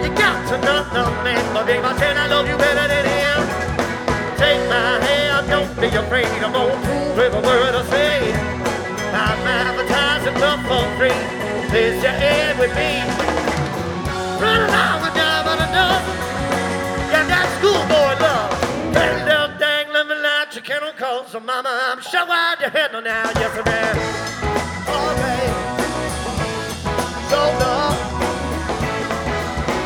You got to know nothing, but baby, I tell I love you better than him. Take my hand, don't be afraid. I'm gonna prove every word I say. I'm advertising love for free. Place your head with me. Run around with dime on a dozen. Got that schoolboy love. That little dang lemon light you cannot call. So mama, I'm sure wide your head now. Yes, I am. All right.